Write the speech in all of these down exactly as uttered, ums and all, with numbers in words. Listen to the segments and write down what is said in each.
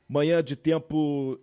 Manhã de tempo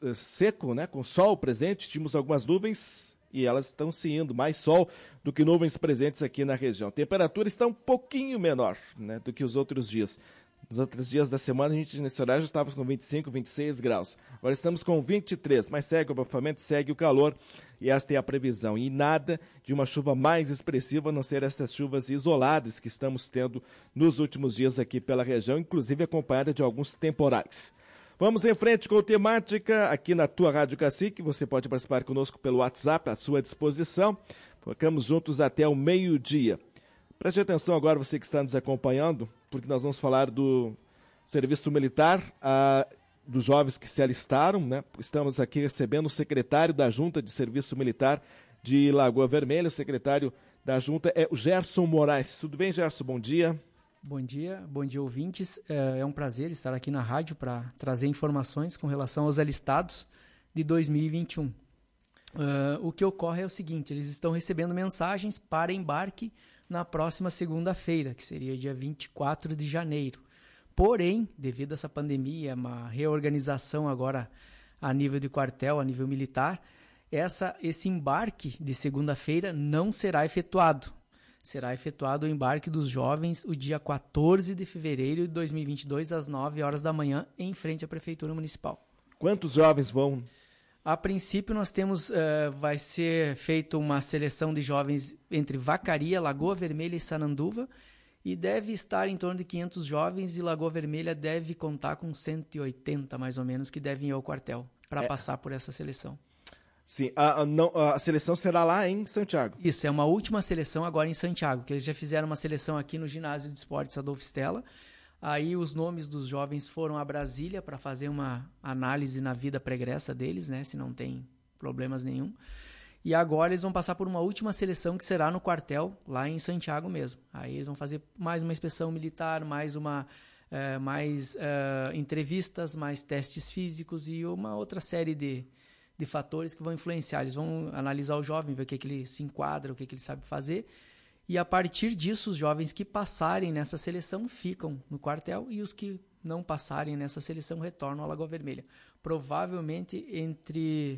seco, né, com sol presente, tínhamos algumas nuvens e elas estão se indo, mais sol do que nuvens presentes aqui na região. A temperatura está um pouquinho menor, né, do que os outros dias. Nos outros dias da semana, a gente nesse horário já estava com vinte e cinco, vinte e seis graus. Agora estamos com vinte e três, mas segue o abafamento, segue o calor e esta é a previsão. E nada de uma chuva mais expressiva, a não ser estas chuvas isoladas que estamos tendo nos últimos dias aqui pela região, inclusive acompanhada de alguns temporais. Vamos em frente com a temática aqui na tua Rádio Cacique. Você pode participar conosco pelo WhatsApp, à sua disposição. Ficamos juntos até o meio-dia. Preste atenção agora, você que está nos acompanhando, porque nós vamos falar do serviço militar, a, dos jovens que se alistaram, né? Estamos aqui recebendo o secretário da Junta de Serviço Militar de Lagoa Vermelha. O secretário da Junta é o Gerson Moraes. Tudo bem, Gerson? Bom dia. Bom dia, bom dia, ouvintes. É um prazer estar aqui na rádio para trazer informações com relação aos alistados de dois mil e vinte e um. Uh, o que ocorre é o seguinte, eles estão recebendo mensagens para embarque na próxima segunda-feira, que seria dia vinte e quatro de janeiro. Porém, devido a essa pandemia, uma reorganização agora a nível de quartel, a nível militar, essa, esse embarque de segunda-feira não será efetuado. Será efetuado o embarque dos jovens o dia quatorze de fevereiro de dois mil e vinte e dois, às nove horas da manhã, em frente à Prefeitura Municipal. Quantos jovens vão? A princípio, nós temos, uh, vai ser feita uma seleção de jovens entre Vacaria, Lagoa Vermelha e Sananduva, e deve estar em torno de quinhentos jovens, e Lagoa Vermelha deve contar com cento e oitenta, mais ou menos, que devem ir ao quartel para é. passar por essa seleção. Sim, a, a, não, a seleção será lá em Santiago. Isso, é uma última seleção agora em Santiago, que eles já fizeram uma seleção aqui no Ginásio de Esportes Adolfo Stella. Aí os nomes dos jovens foram a Brasília para fazer uma análise na vida pregressa deles, né, se não tem problemas nenhum. E agora eles vão passar por uma última seleção que será no quartel, lá em Santiago mesmo. Aí eles vão fazer mais uma inspeção militar, mais uma é, mais é, entrevistas, mais testes físicos e uma outra série de, de fatores que vão influenciar. Eles vão analisar o jovem, ver o que, que ele se enquadra, o que, que ele sabe fazer. E a partir disso, os jovens que passarem nessa seleção ficam no quartel e os que não passarem nessa seleção retornam à Lagoa Vermelha. Provavelmente entre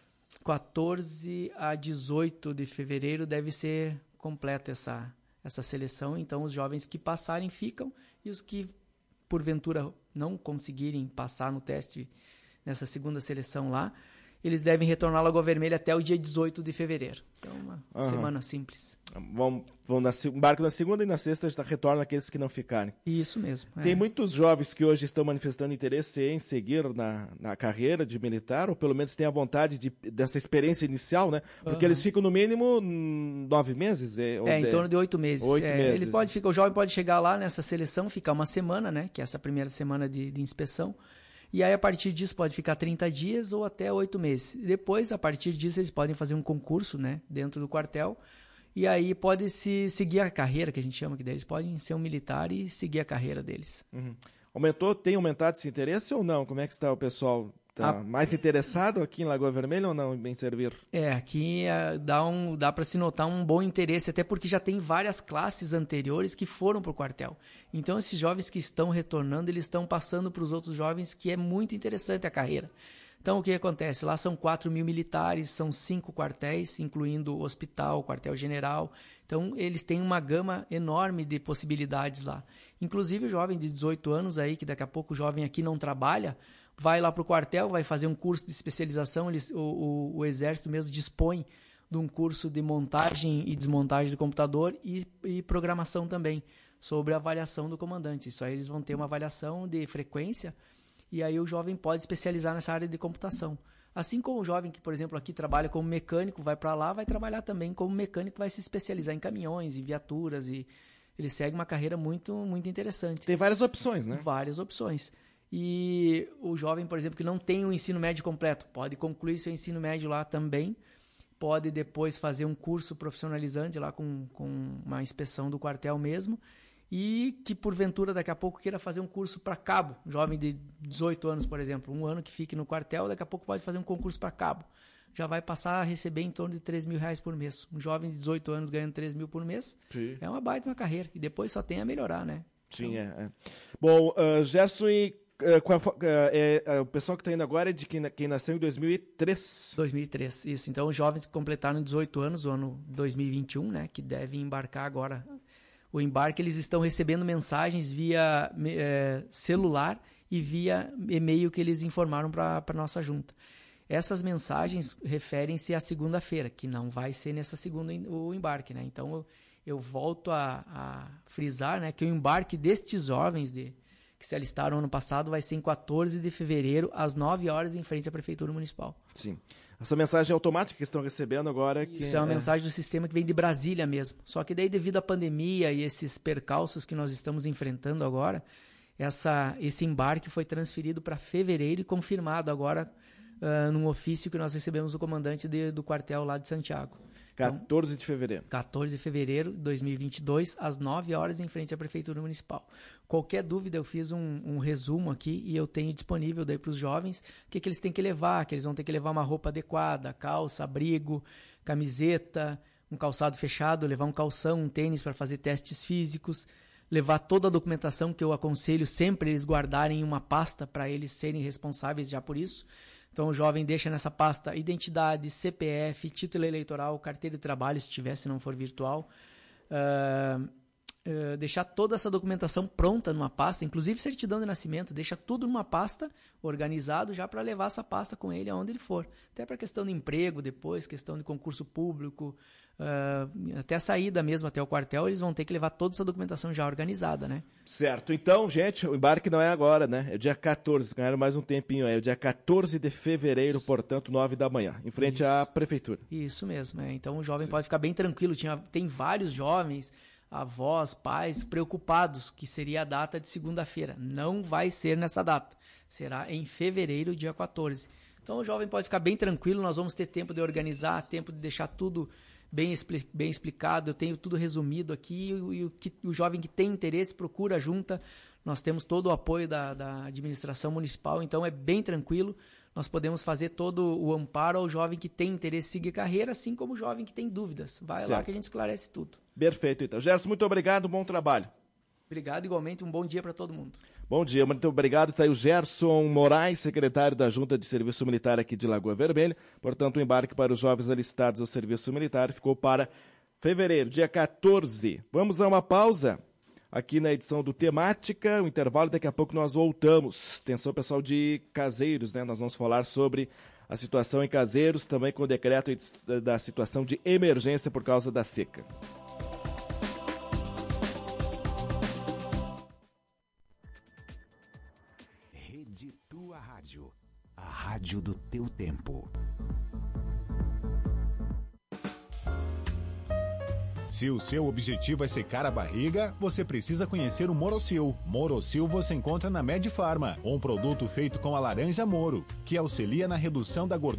quatorze a dezoito de fevereiro deve ser completa essa, essa seleção. Então, os jovens que passarem ficam e os que, porventura, não conseguirem passar no teste nessa segunda seleção lá, eles devem retornar à Lagoa Vermelha até o dia dezoito de fevereiro. Então, uma uhum. semana simples. Vão, vão na, embarcam na segunda e na sexta já retornam aqueles que não ficarem. Isso mesmo. Tem é. muitos jovens que hoje estão manifestando interesse em seguir na, na carreira de militar, ou pelo menos têm a vontade de, dessa experiência inicial, né? Porque uhum. eles ficam no mínimo nove meses. É, ou é em de... torno de oito meses. Oito é, meses. Ele pode ficar, o jovem pode chegar lá nessa seleção, ficar uma semana, né? Que é essa primeira semana de, de inspeção. E aí, a partir disso, pode ficar trinta dias ou até oito meses. Depois, a partir disso, eles podem fazer um concurso, né, dentro do quartel. E aí, pode se seguir a carreira, que a gente chama que deles. Podem ser um militar e seguir a carreira deles. Uhum. Aumentou, tem aumentado esse interesse ou não? Como é que está o pessoal? Está a... mais interessado aqui em Lagoa Vermelha ou não em servir? É, aqui é, dá, um, dá para se notar um bom interesse, até porque já tem várias classes anteriores que foram para o quartel. Então, esses jovens que estão retornando, eles estão passando para os outros jovens que é muito interessante a carreira. Então, o que acontece? Lá são quatro mil militares, são cinco quartéis, incluindo o hospital, quartel-general. Então, eles têm uma gama enorme de possibilidades lá. Inclusive, o jovem de dezoito anos aí, que daqui a pouco o jovem aqui não trabalha, vai lá para o quartel, vai fazer um curso de especialização. Eles, o, o, o Exército mesmo dispõe de um curso de montagem e desmontagem do computador e, e programação também, sobre a avaliação do comandante. Isso aí eles vão ter uma avaliação de frequência e aí o jovem pode especializar nessa área de computação. Assim como o jovem que, por exemplo, aqui trabalha como mecânico, vai para lá, vai trabalhar também como mecânico, vai se especializar em caminhões e viaturas e ele segue uma carreira muito, muito interessante. Tem várias opções, né? Várias opções. E o jovem, por exemplo, que não tem o ensino médio completo, pode concluir seu ensino médio lá também, pode depois fazer um curso profissionalizante lá com, com uma inspeção do quartel mesmo, e que porventura daqui a pouco queira fazer um curso para cabo, jovem de dezoito anos, por exemplo, um ano que fique no quartel, daqui a pouco pode fazer um concurso para cabo, já vai passar a receber em torno de três mil reais por mês. Um jovem de dezoito anos ganhando três mil por mês, sim, é uma baita uma carreira, e depois só tem a melhorar, né? Sim, então... é, é. Bom, uh, Gerson, e Uh, qual, uh, é, uh, o pessoal que está indo agora é de quem, quem nasceu em dois mil e três. dois mil e três, isso. Então, os jovens que completaram dezoito anos, o ano dois mil e vinte e um, né, que devem embarcar agora. O embarque, eles estão recebendo mensagens via é, celular e via e-mail que eles informaram para a nossa junta. Essas mensagens referem-se à segunda-feira, que não vai ser nessa segunda o embarque, né? Então, eu, eu volto a, a frisar, né, que o embarque destes jovens de, que se alistaram ano passado vai ser em quatorze de fevereiro, às nove horas, em frente à Prefeitura Municipal. Sim. Essa mensagem automática que estão recebendo agora... Que Isso é uma é... mensagem do sistema que vem de Brasília mesmo. Só que daí, devido à pandemia e esses percalços que nós estamos enfrentando agora, essa, esse embarque foi transferido para fevereiro e confirmado agora uh, num ofício que nós recebemos do comandante de, do quartel lá de Santiago. quatorze de fevereiro. quatorze de fevereiro de dois mil e vinte e dois, às nove horas, em frente à Prefeitura Municipal. Qualquer dúvida, eu fiz um, um resumo aqui e eu tenho disponível daí para os jovens o que, que eles têm que levar, que eles vão ter que levar uma roupa adequada, calça, abrigo, camiseta, um calçado fechado, levar um calção, um tênis para fazer testes físicos, levar toda a documentação que eu aconselho sempre eles guardarem em uma pasta para eles serem responsáveis já por isso. Então, o jovem deixa nessa pasta identidade, C P F, título eleitoral, carteira de trabalho, se tiver, se não for virtual. Uh, uh, deixar toda essa documentação pronta numa pasta, inclusive certidão de nascimento, deixa tudo numa pasta, organizado, já para levar essa pasta com ele aonde ele for. Até para questão de emprego depois, questão de concurso público, uh, até a saída mesmo, até o quartel, eles vão ter que levar toda essa documentação já organizada, né? Certo. Então, gente, o embarque não é agora, né? É dia quatorze, ganharam mais um tempinho aí. É o dia quatorze de fevereiro, Isso. portanto, nove da manhã, em frente Isso. à prefeitura. Isso mesmo, é. Então o jovem Sim. pode ficar bem tranquilo. Tinha, tem vários jovens, avós, pais, preocupados que seria a data de segunda-feira. Não vai ser nessa data. Será em fevereiro, dia quatorze. Então o jovem pode ficar bem tranquilo, nós vamos ter tempo de organizar, tempo de deixar tudo bem, expli- bem explicado, eu tenho tudo resumido aqui, e, e o, que, o jovem que tem interesse procura a junta, nós temos todo o apoio da, da administração municipal, então é bem tranquilo, nós podemos fazer todo o amparo ao jovem que tem interesse em seguir carreira, assim como o jovem que tem dúvidas. Vai certo. Lá que a gente esclarece tudo. Perfeito, então. Gerson, muito obrigado, bom trabalho. Obrigado, igualmente, um bom dia para todo mundo. Bom dia, muito obrigado. Está aí o Gerson Moraes, secretário da Junta de Serviço Militar aqui de Lagoa Vermelha. Portanto, o embarque para os jovens alistados ao serviço militar ficou para fevereiro, dia quatorze. Vamos a uma pausa aqui na edição do Temática, o intervalo, daqui a pouco nós voltamos. Atenção, pessoal de Caseiros, né? Nós vamos falar sobre a situação em Caseiros, também com o decreto da situação de emergência por causa da seca. Rede Tua Rádio, a rádio do teu tempo. Se o seu objetivo é secar a barriga, você precisa conhecer o Morocil. Morocil você encontra na Medifarma, um produto feito com a laranja Moro, que auxilia na redução da gordura